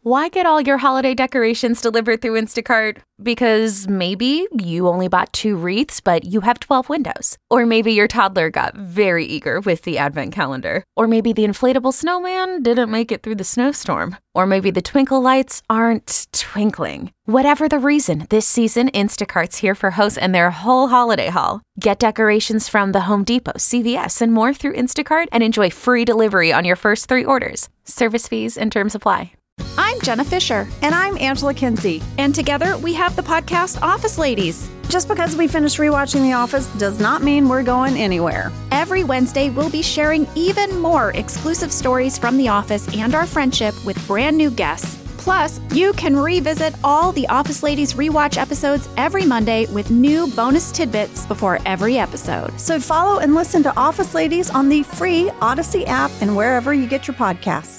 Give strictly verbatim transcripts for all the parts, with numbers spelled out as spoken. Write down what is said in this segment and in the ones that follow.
Why get all your holiday decorations delivered through Instacart? Because maybe you only bought two wreaths, but you have twelve windows. Or maybe your toddler got very eager with the advent calendar. Or maybe the inflatable snowman didn't make it through the snowstorm. Or maybe the twinkle lights aren't twinkling. Whatever the reason, this season, Instacart's here for hosts and their whole holiday haul. Get decorations from the Home Depot, C V S, and more through Instacart and enjoy free delivery on your first three orders. Service fees and terms apply. I'm Jenna Fisher. And I'm Angela Kinsey. And together we have the podcast Office Ladies. Just because we finished rewatching The Office does not mean we're going anywhere. Every Wednesday, we'll be sharing even more exclusive stories from The Office and our friendship with brand new guests. Plus, you can revisit all the Office Ladies rewatch episodes every Monday with new bonus tidbits before every episode. So follow and listen to Office Ladies on the free Odyssey app and wherever you get your podcasts.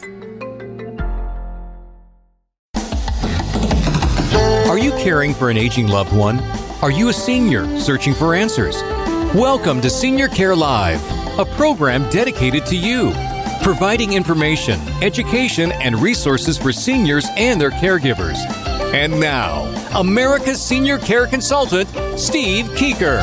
Are you caring for an aging loved one? Are you a senior searching for answers? Welcome to Senior Care Live, a program dedicated to you, providing information, education, and resources for seniors and their caregivers. And now, America's senior care consultant, Steve Keeker.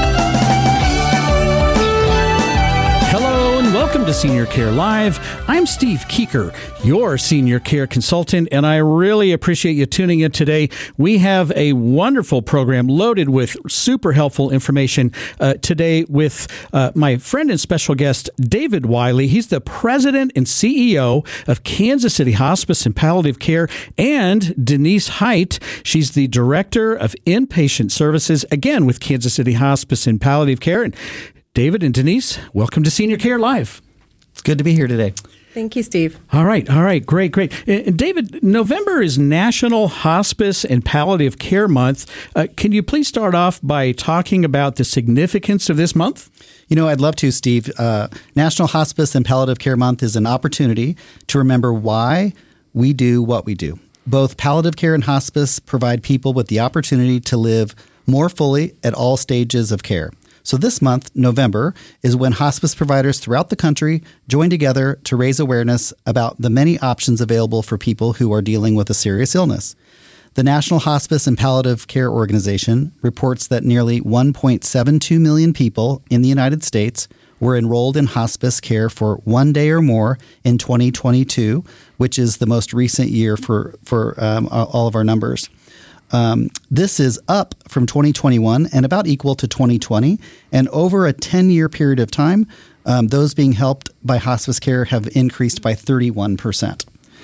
Hello and welcome to Senior Care Live. I'm Steve Keeker, your senior care consultant, and I really appreciate you tuning in today. We have a wonderful program loaded with super helpful information uh, today with uh, my friend and special guest, David Wiley. He's the president and C E O of Kansas City Hospice and Palliative Care, and Denise Height. She's the director of inpatient services, again, with Kansas City Hospice and Palliative Care. And David and Denise, welcome to Senior Care Live. It's good to be here today. Thank you, Steve. All right. All right. Great. Great. And David, November is National Hospice and Palliative Care Month. Uh, can you please start off by talking about the significance of this month? You know, I'd love to, Steve. Uh, National Hospice and Palliative Care Month is an opportunity to remember why we do what we do. Both palliative care and hospice provide people with the opportunity to live more fully at all stages of care. So this month, November, is when hospice providers throughout the country join together to raise awareness about the many options available for people who are dealing with a serious illness. The National Hospice and Palliative Care Organization reports that nearly one point seven two million people in the United States were enrolled in hospice care for one day or more in twenty twenty-two, which is the most recent year for, for um, all of our numbers. Um, this is up from twenty twenty-one and about equal to twenty twenty. And over a ten-year period of time, um, those being helped by hospice care have increased by thirty-one percent.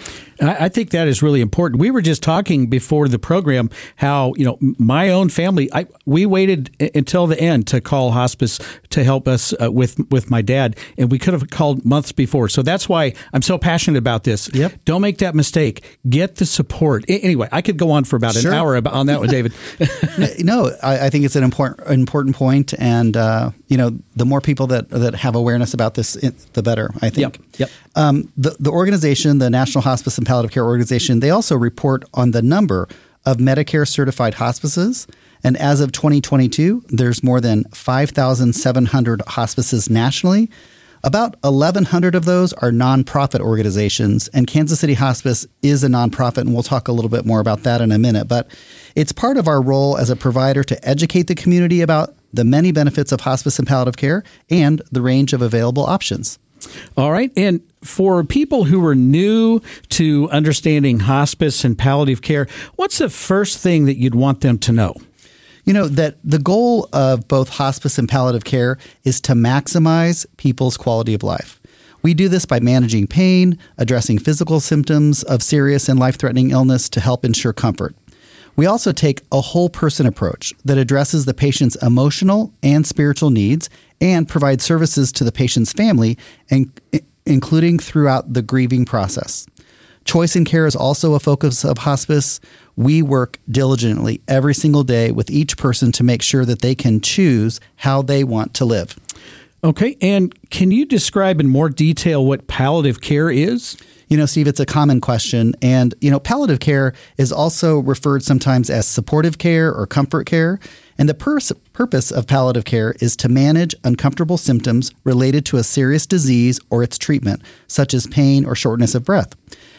I think that is really important. We were just talking before the program how, you know, my own family, I, we waited until the end to call hospice to help us uh, with with my dad, and we could have called months before. So that's why I'm so passionate about this. Yep. Don't make that mistake. Get the support. Anyway, I could go on for about Sure. an hour about, on that one, David. No, I, I think it's an important important point, and uh, you know, the more people that that have awareness about this, the better. I think. Yep. Yep. Um, the the organization, the National Hospice and Palliative Care Organization, they also report on the number of Medicare certified hospices. And as of twenty twenty-two, there's more than five thousand seven hundred hospices nationally. About eleven hundred of those are nonprofit organizations, and Kansas City Hospice is a nonprofit, and we'll talk a little bit more about that in a minute. But it's part of our role as a provider to educate the community about the many benefits of hospice and palliative care and the range of available options. All right. And for people who are new to understanding hospice and palliative care, what's the first thing that you'd want them to know? You know, that the goal of both hospice and palliative care is to maximize people's quality of life. We do this by managing pain, addressing physical symptoms of serious and life-threatening illness to help ensure comfort. We also take a whole person approach that addresses the patient's emotional and spiritual needs and provides services to the patient's family, and including throughout the grieving process. Choice in care is also a focus of hospice. We work diligently every single day with each person to make sure that they can choose how they want to live. Okay. And can you describe in more detail what palliative care is? You know, Steve, it's a common question. And, you know, palliative care is also referred sometimes as supportive care or comfort care. And the pur- purpose of palliative care is to manage uncomfortable symptoms related to a serious disease or its treatment, such as pain or shortness of breath.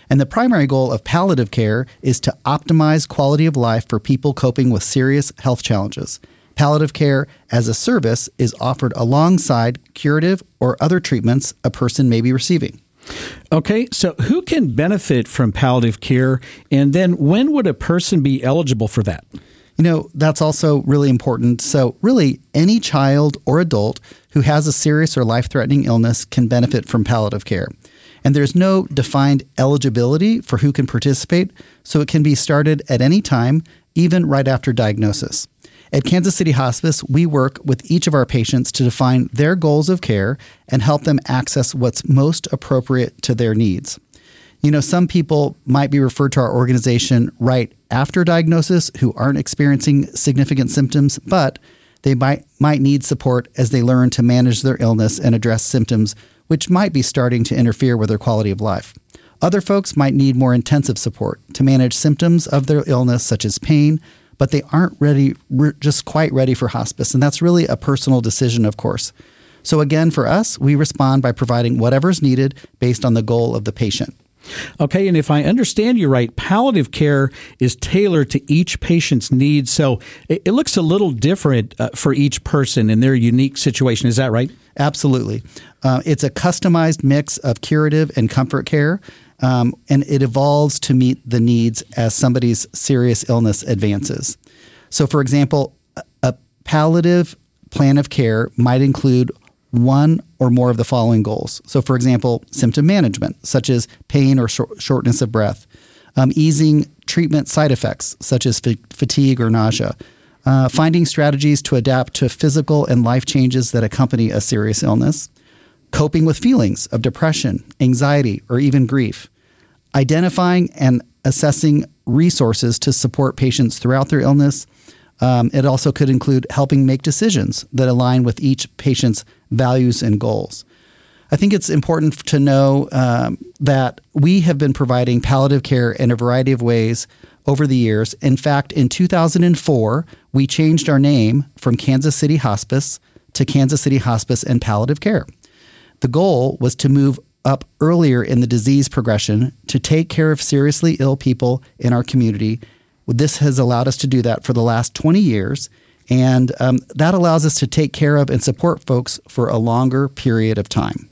And the primary goal of palliative care is to optimize quality of life for people coping with serious health challenges. Palliative care as a service is offered alongside curative or other treatments a person may be receiving. Okay, so who can benefit from palliative care, and then when would a person be eligible for that? You know, that's also really important. So really, any child or adult who has a serious or life-threatening illness can benefit from palliative care. And there's no defined eligibility for who can participate, so it can be started at any time, even right after diagnosis. At Kansas City Hospice, we work with each of our patients to define their goals of care and help them access what's most appropriate to their needs. You know, some people might be referred to our organization right after diagnosis who aren't experiencing significant symptoms, but they might, might need support as they learn to manage their illness and address symptoms which might be starting to interfere with their quality of life. Other folks might need more intensive support to manage symptoms of their illness, such as pain, but they aren't ready, just quite ready for hospice. And that's really a personal decision, of course. So again, for us, we respond by providing whatever's needed based on the goal of the patient. Okay, and if I understand you right, palliative care is tailored to each patient's needs. So it, it looks a little different uh, for each person in their unique situation. Is that right? Absolutely. Uh, it's a customized mix of curative and comfort care, um, and it evolves to meet the needs as somebody's serious illness advances. So, for example, a palliative plan of care might include one or more of the following goals. So, for example, symptom management, such as pain or short- shortness of breath, um, easing treatment side effects, such as f- fatigue or nausea, uh, finding strategies to adapt to physical and life changes that accompany a serious illness, coping with feelings of depression, anxiety, or even grief, identifying and assessing resources to support patients throughout their illness. Um, it also could include helping make decisions that align with each patient's values and goals. I think it's important to know um, that we have been providing palliative care in a variety of ways over the years. In fact, in two thousand four, we changed our name from Kansas City Hospice to Kansas City Hospice and Palliative Care. The goal was to move up earlier in the disease progression to take care of seriously ill people in our community. This has allowed us to do that for the last twenty years, and um, that allows us to take care of and support folks for a longer period of time.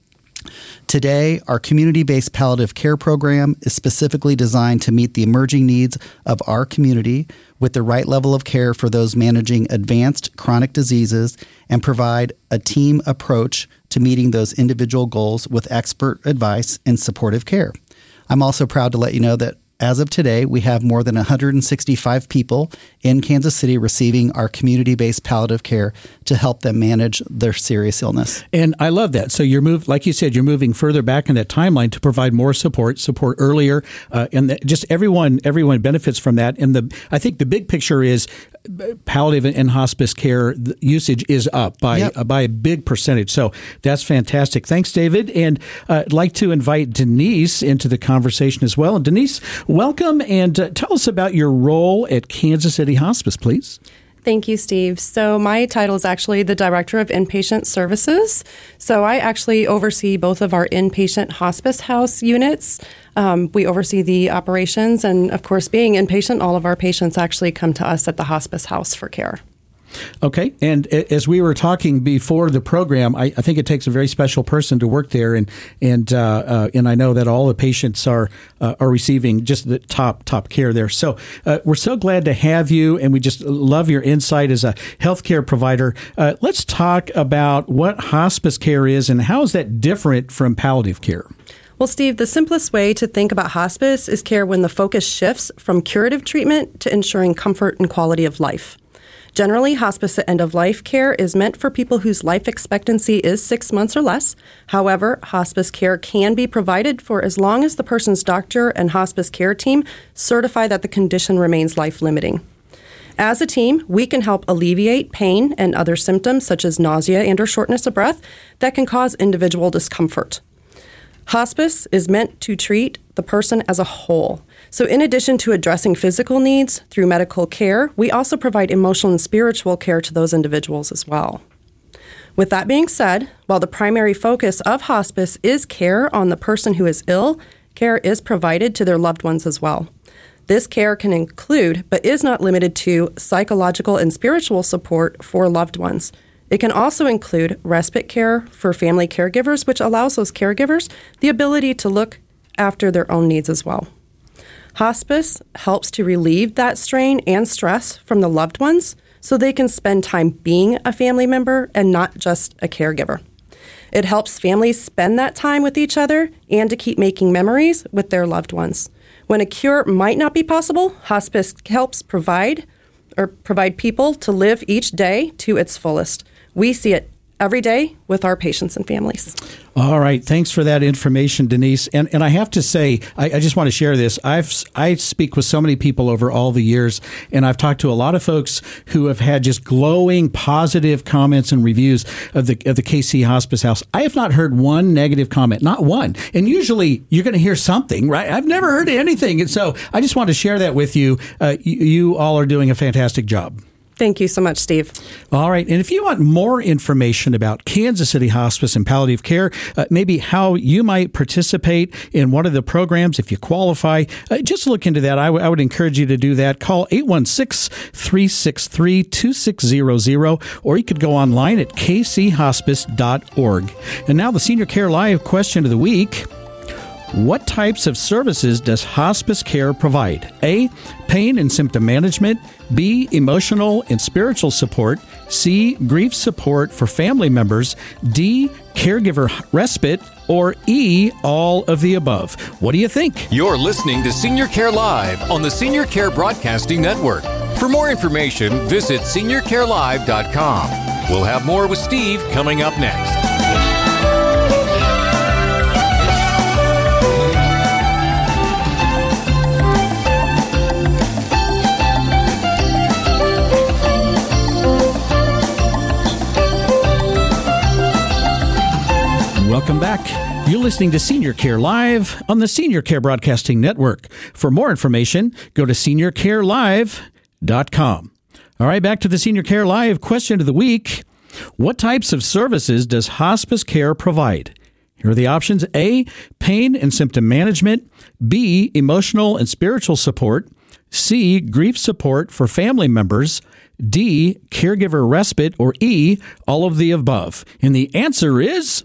Today, our community-based palliative care program is specifically designed to meet the emerging needs of our community with the right level of care for those managing advanced chronic diseases and provide a team approach to meeting those individual goals with expert advice and supportive care. I'm also proud to let you know that as of today, we have more than one hundred sixty-five people in Kansas City receiving our community-based palliative care to help them manage their serious illness. And I love that. So you're moved, like you said, you're moving further back in that timeline to provide more support, support earlier, uh, and the, just everyone, everyone benefits from that. And the, I think the big picture is palliative and hospice care usage is up by yep. uh, by a big percentage. So that's fantastic. Thanks, David. And uh, I'd like to invite Denise into the conversation as well. And Denise, welcome, and uh, tell us about your role at Kansas City Hospice, please. Thank you, Steve. So my title is actually the Director of Inpatient Services. So I actually oversee both of our inpatient hospice house units. Um, we oversee the operations, and of course, being inpatient, all of our patients actually come to us at the hospice house for care. Okay. And as we were talking before the program, I, I think it takes a very special person to work there. And and uh, uh, and I know that all the patients are uh, are receiving just the top, top care there. So uh, we're so glad to have you. And we just love your insight as a healthcare provider. Uh, let's talk about what hospice care is and how is that different from palliative care? Well, Steve, the simplest way to think about hospice is care when the focus shifts from curative treatment to ensuring comfort and quality of life. Generally, hospice at end-of-life care is meant for people whose life expectancy is six months or less. However, hospice care can be provided for as long as the person's doctor and hospice care team certify that the condition remains life-limiting. As a team, we can help alleviate pain and other symptoms such as nausea and or shortness of breath that can cause individual discomfort. Hospice is meant to treat the person as a whole. So in addition to addressing physical needs through medical care, we also provide emotional and spiritual care to those individuals as well. With that being said, while the primary focus of hospice is care on the person who is ill, care is provided to their loved ones as well. This care can include, but is not limited to, psychological and spiritual support for loved ones. It can also include respite care for family caregivers, which allows those caregivers the ability to look after their own needs as well. Hospice helps to relieve that strain and stress from the loved ones so they can spend time being a family member and not just a caregiver. It helps families spend that time with each other and to keep making memories with their loved ones. When a cure might not be possible, hospice helps provide or provide people to live each day to its fullest. We see it every day with our patients and families. All right. Thanks for that information, Denise. And and I have to say, I, I just want to share this. I've I speak with so many people over all the years, and I've talked to a lot of folks who have had just glowing, positive comments and reviews of the of the K C Hospice House. I have not heard one negative comment, not one. And usually you're going to hear something, right? I've never heard anything. And so I just want to share that with you. Uh, you, you all are doing a fantastic job. Thank you so much, Steve. All right. And if you want more information about Kansas City Hospice and Palliative Care, uh, maybe how you might participate in one of the programs if you qualify, uh, just look into that. I, w- I would encourage you to do that. Call eight one six, three six three, two six zero zero, or you could go online at k c hospice dot org. And now the Senior Care Live question of the week. What types of services does hospice care provide? A, pain and symptom management. B, emotional and spiritual support. C, grief support for family members. D, caregiver respite. Or E, all of the above. What do you think? You're listening to Senior Care Live on the Senior Care Broadcasting Network. For more information, visit senior care live dot com. We'll have more with Steve coming up next. Welcome back. You're listening to Senior Care Live on the Senior Care Broadcasting Network. For more information, go to senior care live dot com. All right, back to the Senior Care Live question of the week. What types of services does hospice care provide? Here are the options. A, pain and symptom management. B, emotional and spiritual support. C, grief support for family members. D, caregiver respite. Or E, all of the above. And the answer is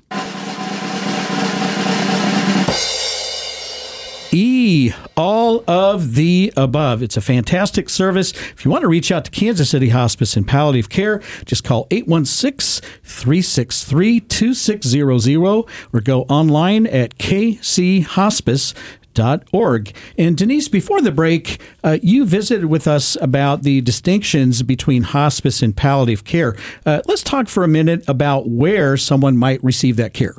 E, all of the above. It's a fantastic service. If you want to reach out to Kansas City Hospice and Palliative Care, just call eight one six, three six three, two six zero zero or go online at k c hospice dot org. And Denise, before the break, uh, you visited with us about the distinctions between hospice and palliative care. Uh, let's talk for a minute about where someone might receive that care.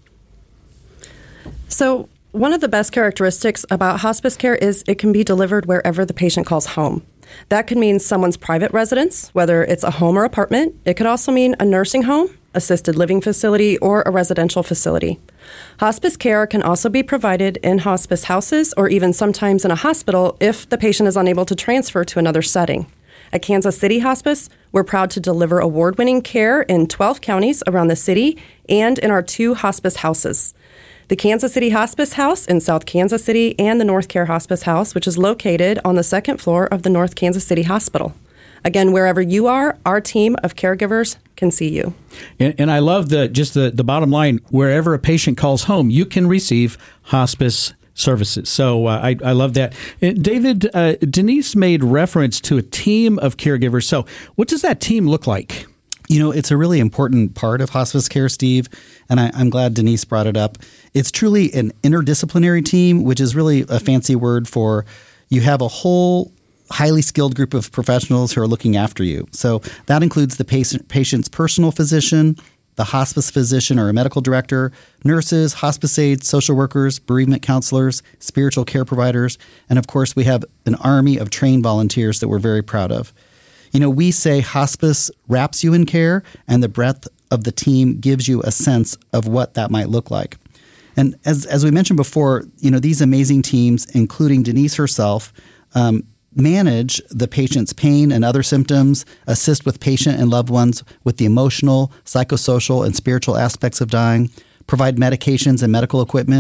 So, one of the best characteristics about hospice care is it can be delivered wherever the patient calls home. That could mean someone's private residence, whether it's a home or apartment. It could also mean a nursing home, assisted living facility, or a residential facility. Hospice care can also be provided in hospice houses or even sometimes in a hospital if the patient is unable to transfer to another setting. At Kansas City Hospice, we're proud to deliver award-winning care in twelve counties around the city and in our two hospice houses. The Kansas City Hospice House in South Kansas City and the North Care Hospice House, which is located on the second floor of the North Kansas City Hospital. Again, wherever you are, our team of caregivers can see you. And, and I love the just the, the bottom line, wherever a patient calls home, you can receive hospice services. So uh, I, I love that. And David, uh, Denise made reference to a team of caregivers. So what does that team look like? You know, it's a really important part of hospice care, Steve, and I, I'm glad Denise brought it up. It's truly an interdisciplinary team, which is really a fancy word for you have a whole highly skilled group of professionals who are looking after you. So that includes the patient, patient's personal physician, the hospice physician or a medical director, nurses, hospice aides, social workers, bereavement counselors, spiritual care providers, and of course we have an army of trained volunteers that we're very proud of. You know, we say hospice wraps you in care, and the breadth of the team gives you a sense of what that might look like. And as as we mentioned before, you know, these amazing teams, including Denise herself, um, manage the patient's pain and other symptoms, assist with patient and loved ones with the emotional, psychosocial, and spiritual aspects of dying, provide medications and medical equipment,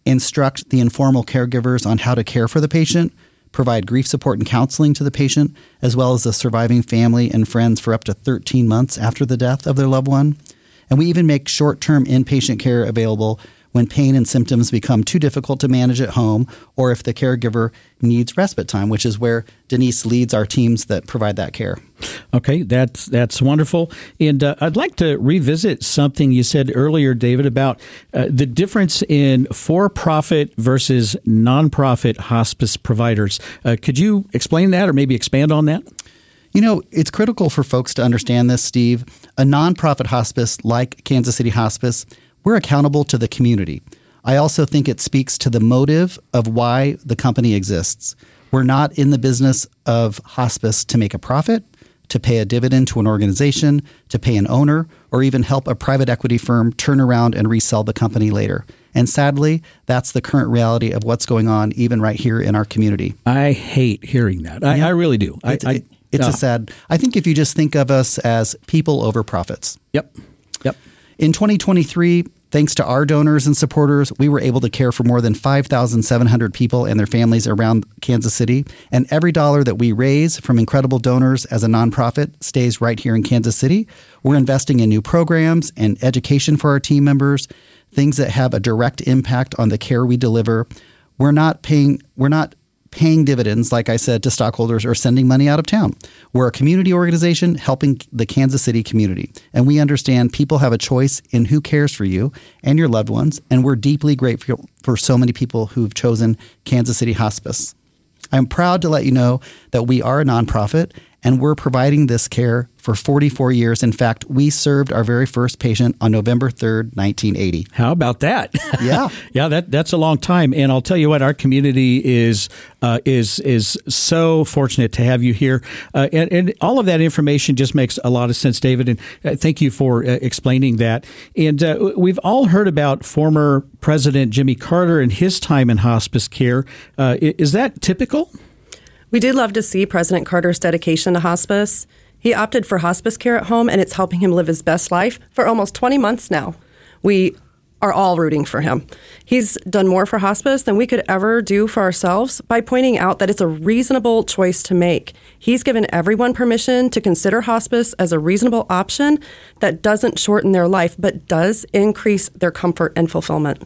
instruct the informal caregivers on how to care for the patient, provide grief support and counseling to the patient, as well as the surviving family and friends for up to thirteen months after the death of their loved one. And we even make short-term inpatient care available when pain and symptoms become too difficult to manage at home, or if the caregiver needs respite time, which is where Denise leads our teams that provide that care. Okay, that's that's wonderful. And uh, I'd like to revisit something you said earlier, David, about uh, the difference in for-profit versus nonprofit hospice providers. Uh, could you explain that or maybe expand on that? You know, it's critical for folks to understand this, Steve. A nonprofit hospice like Kansas City Hospice, we're accountable to the community. I also think it speaks to the motive of why the company exists. We're not in the business of hospice to make a profit, to pay a dividend to an organization, to pay an owner, or even help a private equity firm turn around and resell the company later. And sadly, that's the current reality of what's going on even right here in our community. I hate hearing that. I, Yeah. I really do. I, It's, I, it- it's uh, a sad, I think if you just think of us as people over profits. Yep. Yep. In twenty twenty-three, thanks to our donors and supporters, we were able to care for more than five thousand seven hundred people and their families around Kansas City. And every dollar that we raise from incredible donors as a nonprofit stays right here in Kansas City. We're investing in new programs and education for our team members, things that have a direct impact on the care we deliver. We're not paying, we're not paying dividends, like I said, to stockholders or sending money out of town. We're a community organization helping the Kansas City community. And we understand people have a choice in who cares for you and your loved ones. And we're deeply grateful for so many people who've chosen Kansas City Hospice. I'm proud to let you know that we are a nonprofit and we're providing this care for forty-four years. In fact, we served our very first patient on November third, nineteen eighty. How about that? Yeah. yeah, that that's a long time. And I'll tell you what, our community is uh, is is so fortunate to have you here. Uh, and, and all of that information just makes a lot of sense, David. And uh, thank you for uh, explaining that. And uh, we've all heard about former President Jimmy Carter and his time in hospice care. Uh, is that typical? We did love to see President Carter's dedication to hospice. He opted for hospice care at home, and it's helping him live his best life for almost twenty months now. We are all rooting for him. He's done more for hospice than we could ever do for ourselves by pointing out that it's a reasonable choice to make. He's given everyone permission to consider hospice as a reasonable option that doesn't shorten their life, but does increase their comfort and fulfillment.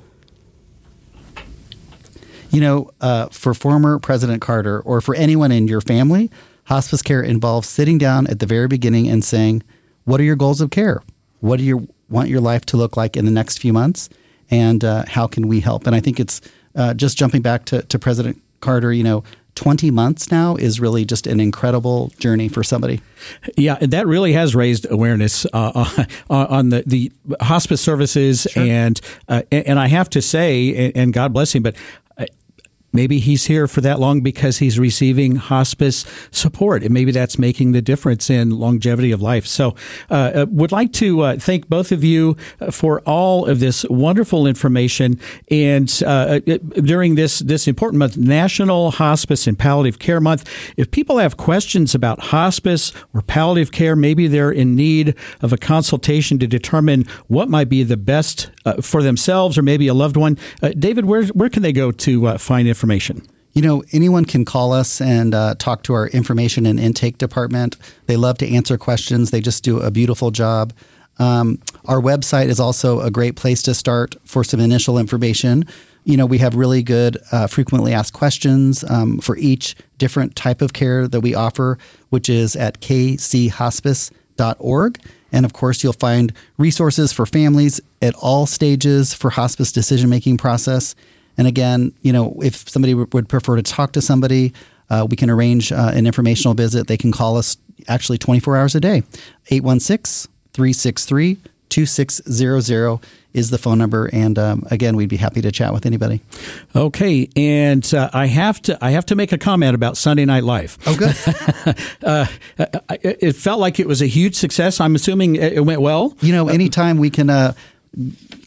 You know, uh, for former President Carter or for anyone in your family, hospice care involves sitting down at the very beginning and saying, what are your goals of care? What do you want your life to look like in the next few months? And uh, how can we help? And I think it's uh, just jumping back to, to President Carter, you know, twenty months now is really just an incredible journey for somebody. Yeah, that really has raised awareness uh, on the, the hospice services. Sure. And, uh, and I have to say, and God bless him, but maybe he's here for that long because he's receiving hospice support, and maybe that's making the difference in longevity of life. So uh, would like to uh, thank both of you for all of this wonderful information. And uh, during this, this important month, National Hospice and Palliative Care Month, if people have questions about hospice or palliative care, maybe they're in need of a consultation to determine what might be the best uh, for themselves or maybe a loved one. Uh, David, where, where can they go to uh, find information? Information. You know, anyone can call us and uh, talk to our information and intake department. They love to answer questions. They just do a beautiful job. Um, our website is also a great place to start for some initial information. You know, we have really good uh, frequently asked questions um, for each different type of care that we offer, which is at k c hospice dot org. And of course, you'll find resources for families at all stages for hospice decision-making process. And again, you know, if somebody w- would prefer to talk to somebody, uh, we can arrange uh, an informational visit. They can call us actually twenty-four hours a day. eight one six, three six three, two six zero zero is the phone number. And um, again, we'd be happy to chat with anybody. Okay. And uh, I have to I have to make a comment about Sunday Night Live. Oh, good. uh, it felt like it was a huge success. I'm assuming it went well. You know, anytime we can uh,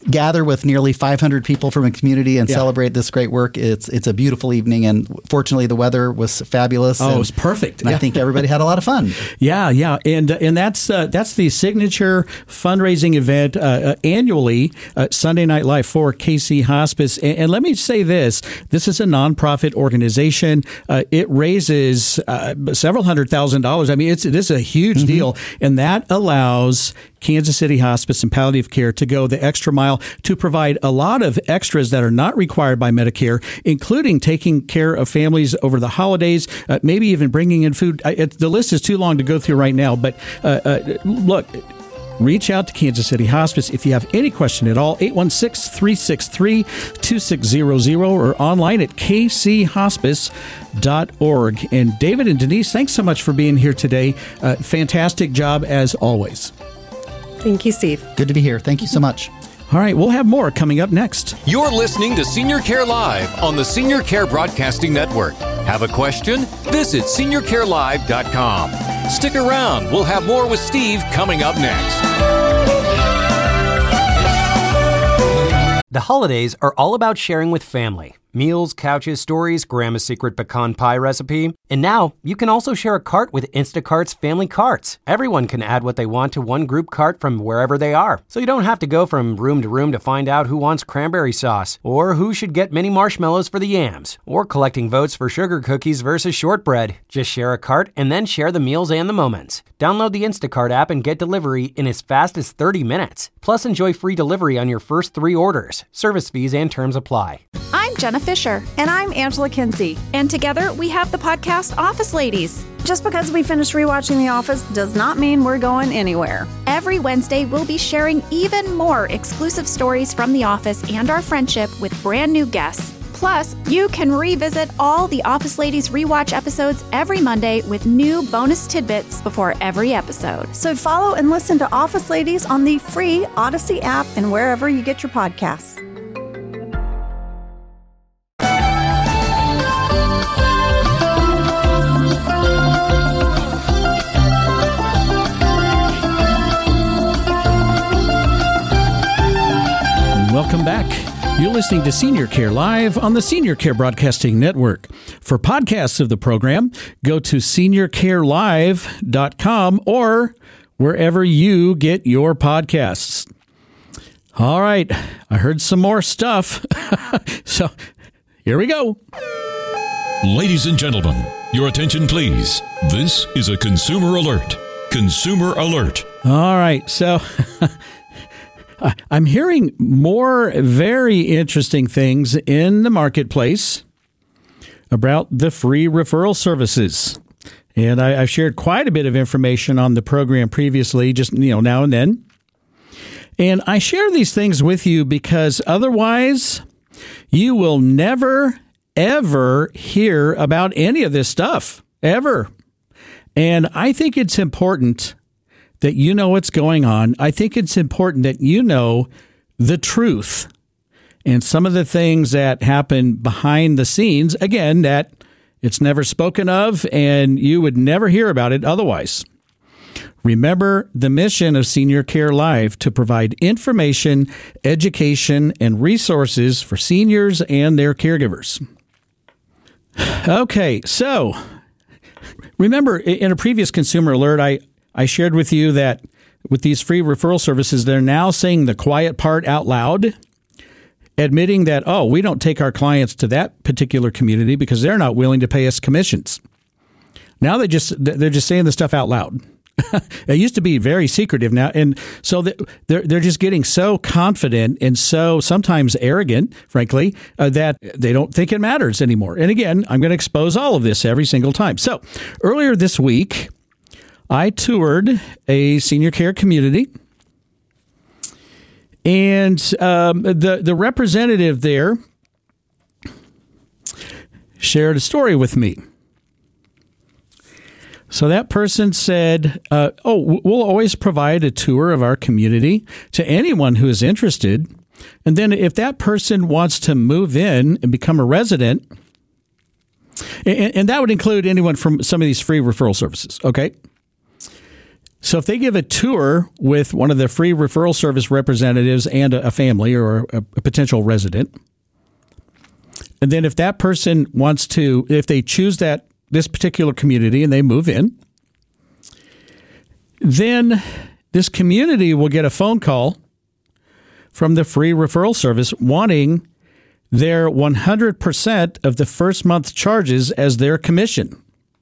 gather with nearly five hundred people from a community and Yeah. celebrate this great work. It's it's a beautiful evening, and fortunately, the weather was fabulous. Oh, and, it was perfect. And Yeah. I think everybody had a lot of fun. Yeah, yeah, and uh, and that's uh, that's the signature fundraising event uh, uh, annually, uh, Sunday Night Live for K C Hospice. And, and let me say this: this is a nonprofit organization. Uh, it raises uh, several hundred thousand dollars. I mean, it's this is a huge mm-hmm. deal, and that allows Kansas City Hospice and Palliative Care to go the extra mile to provide a lot of extras that are not required by Medicare, including taking care of families over the holidays, uh, maybe even bringing in food. I, it, the list is too long to go through right now, but uh, uh, look, reach out to Kansas City Hospice if you have any question at all, eight one six, three six three, two six zero zero or online at k c hospice dot org. And David and Denise, thanks so much for being here today. Uh, fantastic job as always. Thank you, Steve. Good to be here. Thank you so much. All right, we'll have more coming up next. You're listening to Senior Care Live on the Senior Care Broadcasting Network. Have a question? Visit senior care live dot com. Stick around. We'll have more with Steve coming up next. The holidays are all about sharing with family. Meals, couches, stories, Grandma's secret pecan pie recipe. And now, you can also share a cart with Instacart's Family Carts. Everyone can add what they want to one group cart from wherever they are. So you don't have to go from room to room to find out who wants cranberry sauce, or who should get mini marshmallows for the yams, or collecting votes for sugar cookies versus shortbread. Just share a cart and then share the meals and the moments. Download the Instacart app and get delivery in as fast as thirty minutes. Plus, enjoy free delivery on your first three orders. Service fees and terms apply. I'm Jenna Fisher. And I'm Angela Kinsey. And together we have the podcast Office Ladies. Just because we finished rewatching The Office does not mean we're going anywhere. Every Wednesday, we'll be sharing even more exclusive stories from The Office and our friendship with brand new guests. Plus, you can revisit all the Office Ladies rewatch episodes every Monday with new bonus tidbits before every episode. So follow and listen to Office Ladies on the free Odyssey app and wherever you get your podcasts. Welcome back. You're listening to Senior Care Live on the Senior Care Broadcasting Network. For podcasts of the program, go to senior care live dot com or wherever you get your podcasts. All right, I heard some more stuff. So here we go. Ladies and gentlemen, your attention please. This is a consumer alert. Consumer alert. All right, so I'm hearing more very interesting things in the marketplace about the free referral services. And I, I've shared quite a bit of information on the program previously, just, you know, now and then. And I share these things with you because otherwise you will never, ever hear about any of this stuff, ever. And I think it's important that you know what's going on. I think it's important that you know the truth and some of the things that happen behind the scenes, again, that it's never spoken of and you would never hear about it otherwise. Remember the mission of Senior Care Live to provide information, education, and resources for seniors and their caregivers. Okay, so remember in a previous consumer alert, I I shared with you that with these free referral services, they're now saying the quiet part out loud, admitting that, oh, we don't take our clients to that particular community because they're not willing to pay us commissions. Now they just they're just saying the stuff out loud. It used to be very secretive now, and so they're they're just getting so confident and so sometimes arrogant, frankly, uh, that they don't think it matters anymore. And again, I'm going to expose all of this every single time. So earlier this week, I toured a senior care community, and um, the the representative there shared a story with me. So that person said, uh, oh, we'll always provide a tour of our community to anyone who is interested. And then if that person wants to move in and become a resident, and, and that would include anyone from some of these free referral services, okay? So if they give a tour with one of the free referral service representatives and a family or a, a potential resident, and then if that person wants to, if they choose that this particular community and they move in, then this community will get a phone call from the free referral service wanting their one hundred percent of the first month's charges as their commission.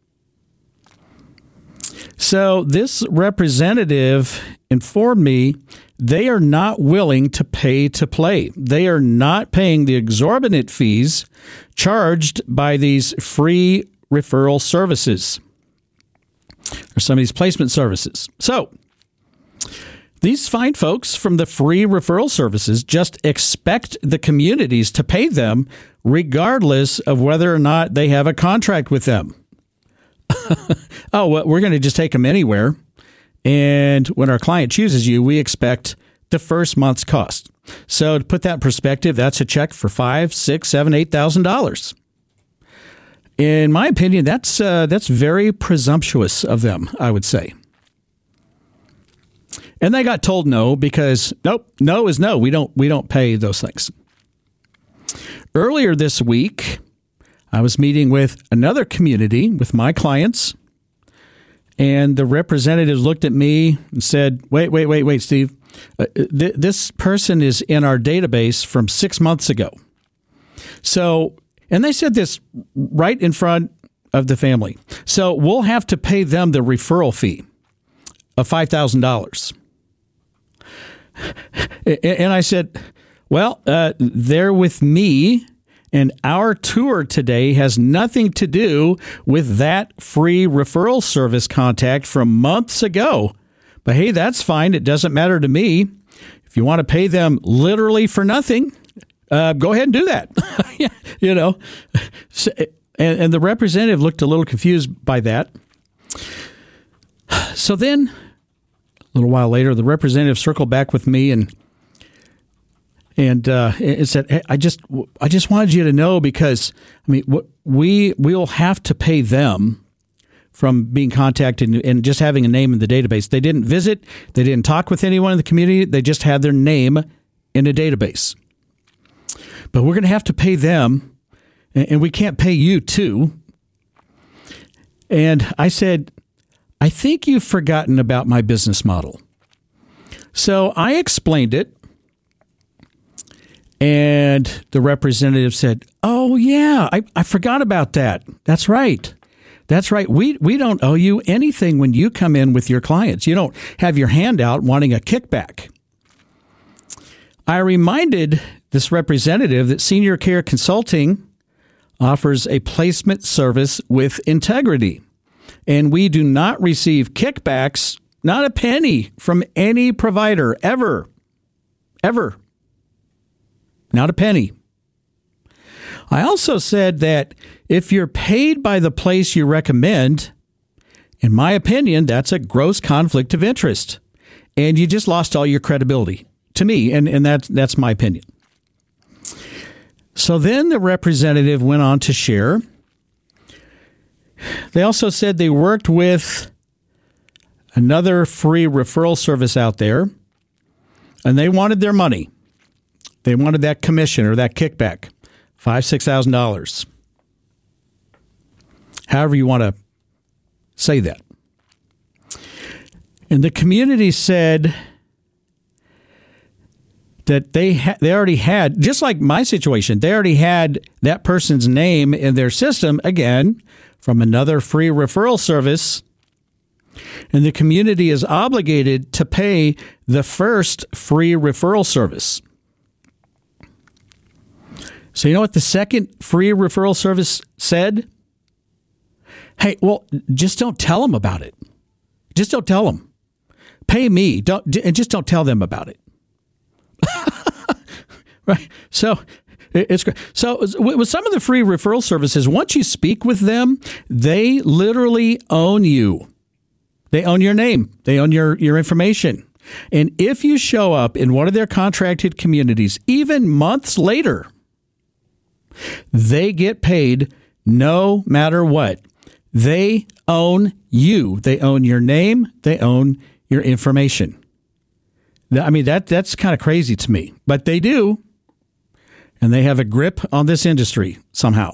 So this representative informed me they are not willing to pay to play. They are not paying the exorbitant fees charged by these free referral services or some of these placement services. So these fine folks from the free referral services just expect the communities to pay them regardless of whether or not they have a contract with them. Oh, well, we're going to just take them anywhere. And when our client chooses you, we expect the first month's cost. So to put that in perspective, that's a check for five, six, seven, eight thousand dollars. In my opinion, that's uh, that's very presumptuous of them, I would say. And they got told no because nope, no is no. We don't we don't pay those things. Earlier this week, I was meeting with another community with my clients, and the representatives looked at me and said, wait, wait, wait, wait, Steve. Uh, th- this person is in our database from six months ago. So, and they said this right in front of the family. So we'll have to pay them the referral fee of five thousand dollars. And I said, well, uh, they're with me. And our tour today has nothing to do with that free referral service contact from months ago. But hey, that's fine. It doesn't matter to me. If you want to pay them literally for nothing, uh, go ahead and do that. You know, so, and, and the representative looked a little confused by that. So then a little while later, the representative circled back with me and And uh, it said, hey, I just, I just wanted you to know because, I mean, we we'll have to pay them from being contacted and just having a name in the database. They didn't visit, they didn't talk with anyone in the community. They just had their name in a database. But we're going to have to pay them, and we can't pay you too. And I said, I think you've forgotten about my business model. So I explained it. And the representative said, oh, yeah, I, I forgot about that. That's right. That's right. We we don't owe you anything when you come in with your clients. You don't have your hand out wanting a kickback. I reminded this representative that Senior Care Consulting offers a placement service with integrity. And we do not receive kickbacks, not a penny, from any provider, ever, ever. Not a penny. I also said that if you're paid by the place you recommend, in my opinion, that's a gross conflict of interest. And you just lost all your credibility to me. And, and that's, that's my opinion. So then the representative went on to share. They also said they worked with another free referral service out there, and they wanted their money. They wanted that commission or that kickback, five, six thousand dollars. However you want to say that. And the community said that they ha- they already had, just like my situation, they already had that person's name in their system, again, from another free referral service. And the community is obligated to pay the first free referral service. So you know what the second free referral service said? Hey, well, just don't tell them about it. Just don't tell them. Pay me. Don't and just don't tell them about it. Right. So it's great. So with some of the free referral services, once you speak with them, they literally own you. They own your name. They own your, your information. And if you show up in one of their contracted communities, even months later, they get paid no matter what. They own you. They own your name. They own your information. I mean, that that's kind of crazy to me, but they do. And they have a grip on this industry somehow.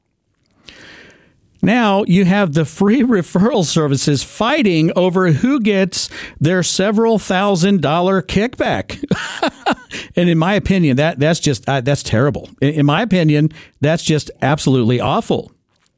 Now you have the free referral services fighting over who gets their several thousand dollar kickback. And in my opinion, that that's just uh, that's terrible. In, in my opinion, that's just absolutely awful.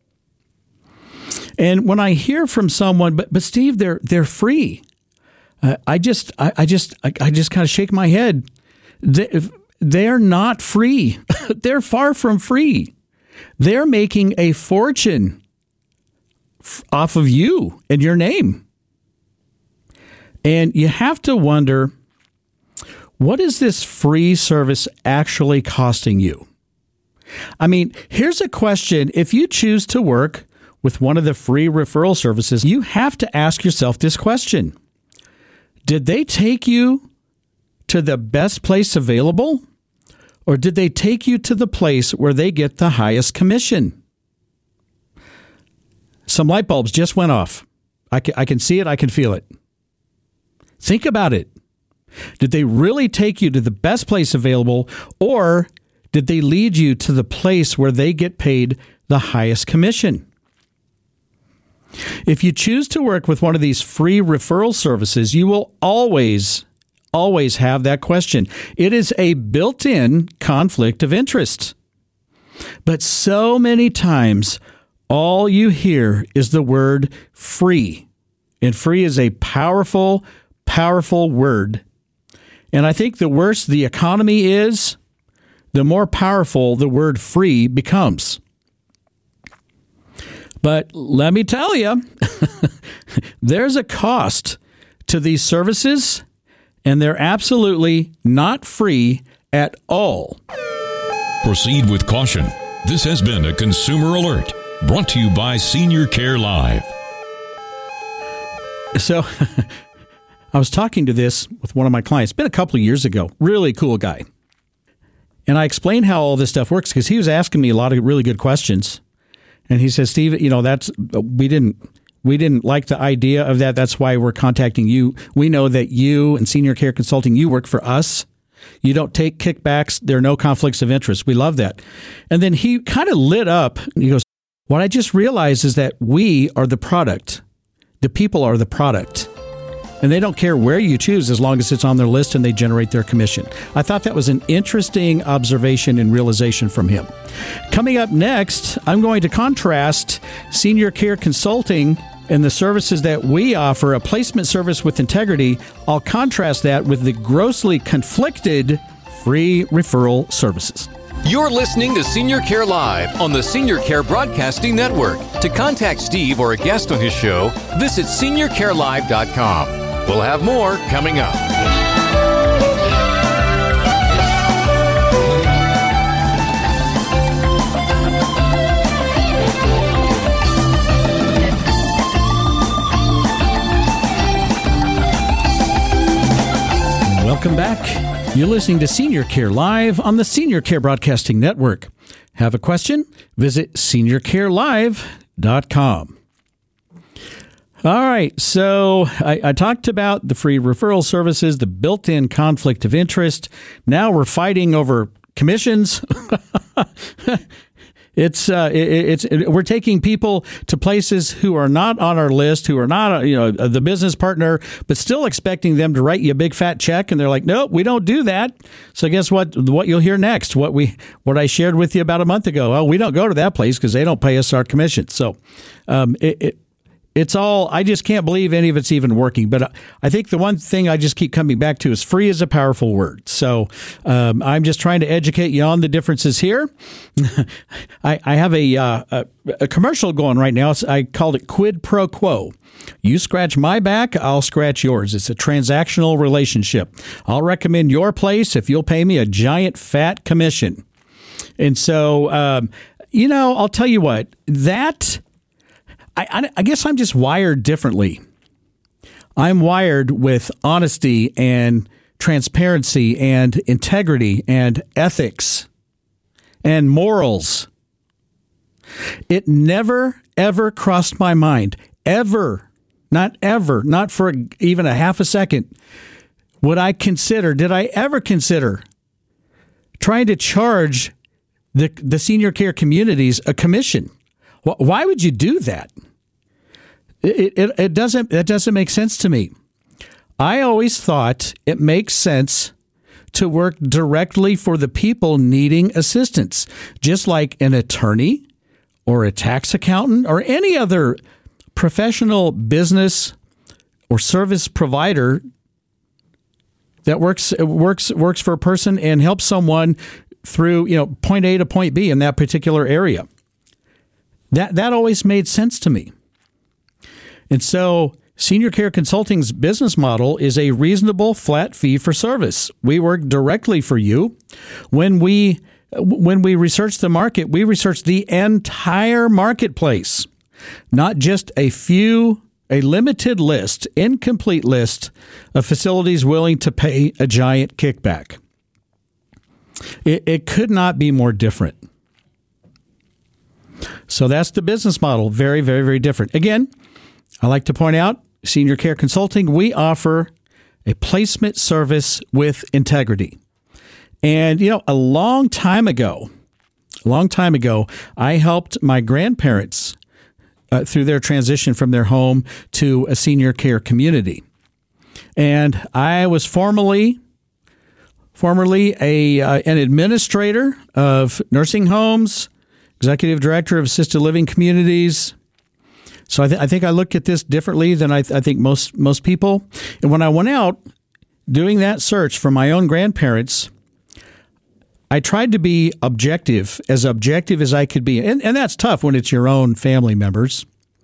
And when I hear from someone, but but Steve, they're they're free. Uh, I just I, I just I, I just kind of shake my head. They, they're not free. They're far from free. They're making a fortune f- off of you and your name. And you have to wonder, what is this free service actually costing you? I mean, here's a question. If you choose to work with one of the free referral services, you have to ask yourself this question. Did they take you to the best place available, or did they take you to the place where they get the highest commission? Some light bulbs just went off. I can, I can see it. I can feel it. Think about it. Did they really take you to the best place available, or did they lead you to the place where they get paid the highest commission? If you choose to work with one of these free referral services, you will always, always have that question. It is a built-in conflict of interest. But so many times, all you hear is the word free. And free is a powerful, powerful word. And I think the worse the economy is, the more powerful the word free becomes. But let me tell you, there's a cost to these services, and they're absolutely not free at all. Proceed with caution. This has been a Consumer Alert, brought to you by Senior Care Live. So I was talking to this with one of my clients. It's been a couple of years ago. Really cool guy. And I explained how all this stuff works because he was asking me a lot of really good questions. And he says, Steve, you know, that's we didn't we didn't like the idea of that. That's why we're contacting you. We know that you and Senior Care Consulting, you work for us. You don't take kickbacks. There are no conflicts of interest. We love that. And then he kind of lit up. He goes, what I just realized is that we are the product. The people are the product. And they don't care where you choose as long as it's on their list and they generate their commission. I thought that was an interesting observation and realization from him. Coming up next, I'm going to contrast Senior Care Consulting and the services that we offer, a placement service with integrity. I'll contrast that with the grossly conflicted free referral services. You're listening to Senior Care Live on the Senior Care Broadcasting Network. To contact Steve or a guest on his show, visit senior care live dot com. We'll have more coming up. Welcome back. You're listening to Senior Care Live on the Senior Care Broadcasting Network. Have a question? Visit senior care live dot com. All right, so I, I talked about the free referral services, the built-in conflict of interest. Now we're fighting over commissions. It's uh, it, it's it, we're taking people to places who are not on our list, who are not you know the business partner, but still expecting them to write you a big fat check, and they're like, nope, we don't do that. So guess what? What you'll hear next? What we what I shared with you about a month ago? Oh, we don't go to that place because they don't pay us our commission. So um, it. it It's all, I just can't believe any of it's even working. But I think the one thing I just keep coming back to is free is a powerful word. So um, I'm just trying to educate you on the differences here. I, I have a, uh, a, a commercial going right now. I called it Quid Pro Quo. You scratch my back, I'll scratch yours. It's a transactional relationship. I'll recommend your place if you'll pay me a giant fat commission. And so, um, you know, I'll tell you what, that... I, I guess I'm just wired differently. I'm wired with honesty and transparency and integrity and ethics and morals. It never, ever crossed my mind, ever, not ever, not for even a half a second, would I consider, did I ever consider trying to charge the, the senior care communities a commission? Why would you do that? It, it, it doesn't, that doesn't make sense to me. I always thought it makes sense to work directly for the people needing assistance, just like an attorney or a tax accountant or any other professional business or service provider that works works works for a person and helps someone through, you know, point A to point B in that particular area. That that always made sense to me. And so Senior Care Consulting's business model is a reasonable flat fee for service. We work directly for you. When we when we research the market, we research the entire marketplace, not just a few, a limited list, incomplete list of facilities willing to pay a giant kickback. It, it could not be more different. So that's the business model. Very, very, very different. Again, I like to point out, Senior Care Consulting, we offer a placement service with integrity. And, you know, a long time ago, a long time ago, I helped my grandparents uh, through their transition from their home to a senior care community. And I was formerly, formerly a uh, an administrator of nursing homes, executive director of assisted living communities. So I, th- I think I look at this differently than I, th- I think most most people. And when I went out doing that search for my own grandparents, I tried to be objective, as objective as I could be. And, and that's tough when it's your own family members.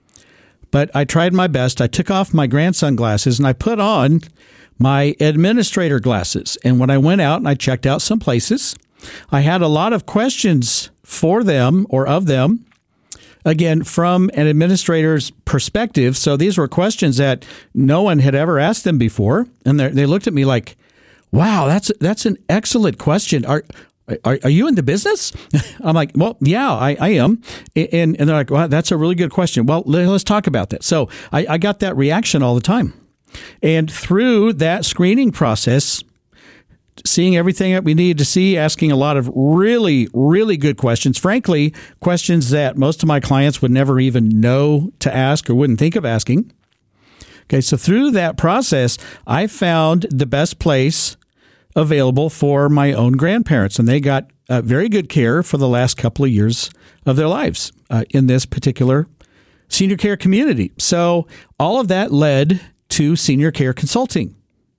But I tried my best. I took off my grandson glasses and I put on my administrator glasses. And when I went out and I checked out some places, I had a lot of questions for them or of them. Again, from an administrator's perspective. So these were questions that no one had ever asked them before. And they looked at me like, wow, that's that's an excellent question. Are are, are you in the business? I'm like, well, yeah, I, I am. And, and they're like, well, that's a really good question. Well, let's talk about that. So I, I got that reaction all the time. And through that screening process, seeing everything that we needed to see, asking a lot of really, really good questions, frankly, questions that most of my clients would never even know to ask or wouldn't think of asking. Okay, so through that process, I found the best place available for my own grandparents, and they got uh, very good care for the last couple of years of their lives uh, in this particular senior care community. So all of that led to Senior Care Consulting.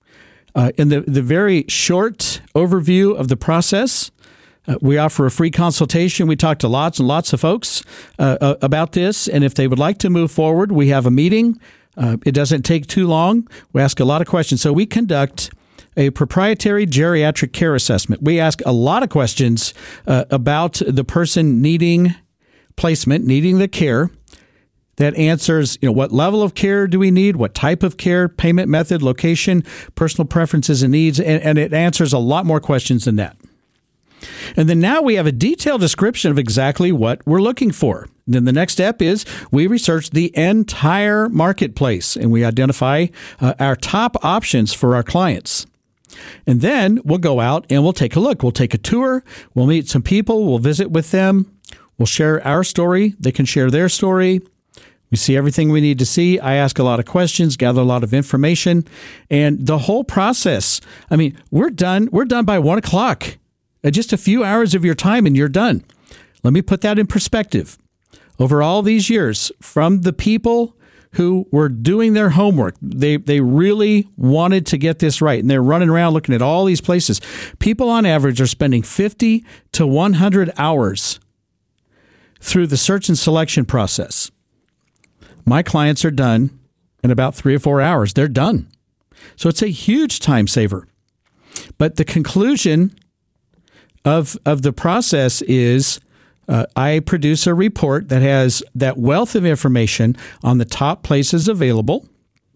Uh, in the, the very short overview of the process, uh, we offer a free consultation. We talk to lots and lots of folks uh, uh, about this. And if they would like to move forward, we have a meeting. Uh, it doesn't take too long. We ask a lot of questions. So we conduct a proprietary geriatric care assessment. We ask a lot of questions uh, about the person needing placement, needing the care. That answers, you know, what level of care do we need? What type of care, payment method, location, personal preferences and needs, and, and it answers a lot more questions than that. And then now we have a detailed description of exactly what we're looking for. Then the next step is we research the entire marketplace and we identify uh, our top options for our clients. And then we'll go out and we'll take a look. We'll take a tour. We'll meet some people. We'll visit with them. We'll share our story. They can share their story. We see everything we need to see. I ask a lot of questions, gather a lot of information, and the whole process. I mean, we're done. We're done by one o'clock. Just a few hours of your time and you're done. Let me put that in perspective. Over all these years, from the people who were doing their homework, they, they really wanted to get this right, and they're running around looking at all these places. People on average are spending fifty to one hundred hours through the search and selection process. My clients are done in about three or four hours. They're done. So it's a huge time saver. But the conclusion of, of the process is uh, I produce a report that has that wealth of information on the top places available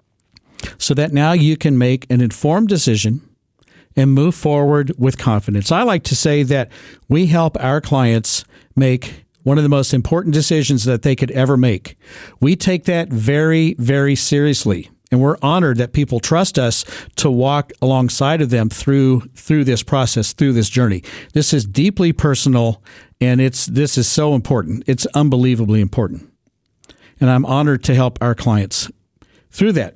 so that now you can make an informed decision and move forward with confidence. I like to say that we help our clients make one of the most important decisions that they could ever make. We take that very, very seriously. And we're honored that people trust us to walk alongside of them through through this process, through this journey. This is deeply personal, and it's this is so important. It's unbelievably important. And I'm honored to help our clients through that.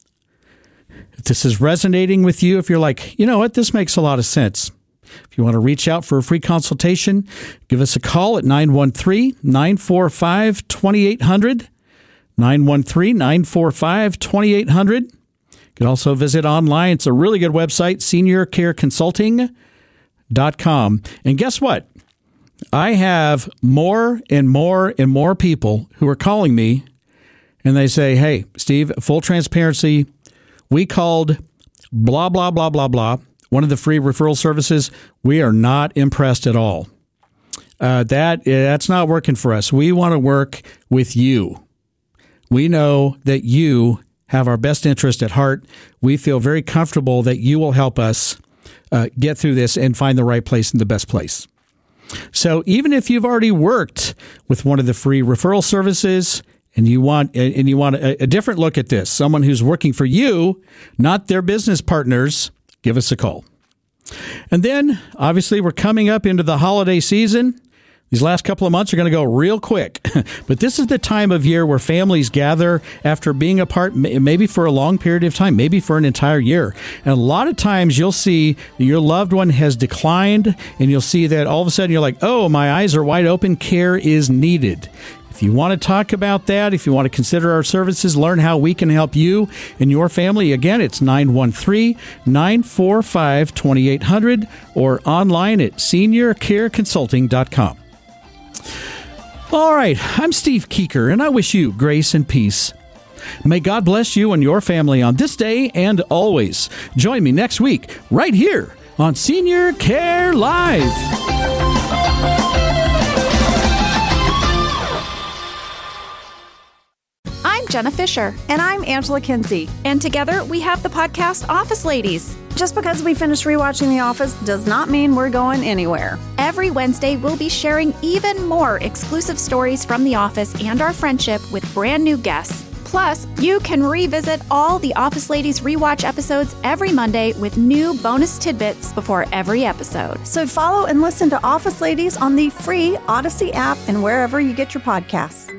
If this is resonating with you, if you're like, you know what, this makes a lot of sense. If you want to reach out for a free consultation, give us a call at nine one three, nine four five, two eight zero zero. nine one three, nine four five, two eight zero zero. You can also visit online. It's a really good website, senior care consulting dot com. And guess what? I have more and more and more people who are calling me, and they say, hey, Steve, full transparency, we called blah, blah, blah, blah, blah, one of the free referral services. We are not impressed at all. Uh, that that's not working for us. We want to work with you. We know that you have our best interest at heart. We feel very comfortable that you will help us uh, get through this and find the right place and the best place. So even if you've already worked with one of the free referral services and you want and you want a, a different look at this, someone who's working for you, not their business partners, give us a call. And then, obviously, we're coming up into the holiday season. These last couple of months are going to go real quick, but this is the time of year where families gather after being apart, maybe for a long period of time, maybe for an entire year. And a lot of times you'll see your loved one has declined, and you'll see that all of a sudden you're like, oh, my eyes are wide open. Care is needed. If you want to talk about that, if you want to consider our services, learn how we can help you and your family, again, it's nine one three, nine four five, two eight zero zero or online at senior care consulting dot com. All right, I'm Steve Keeker, and I wish you grace and peace. May God bless you and your family on this day and always. Join me next week right here on Senior Care Live. I'm Jenna Fisher. And I'm Angela Kinsey. And together we have the podcast Office Ladies. Just because we finished rewatching The Office does not mean we're going anywhere. Every Wednesday, we'll be sharing even more exclusive stories from The Office and our friendship with brand new guests. Plus, you can revisit all the Office Ladies rewatch episodes every Monday with new bonus tidbits before every episode. So follow and listen to Office Ladies on the free Odyssey app and wherever you get your podcasts.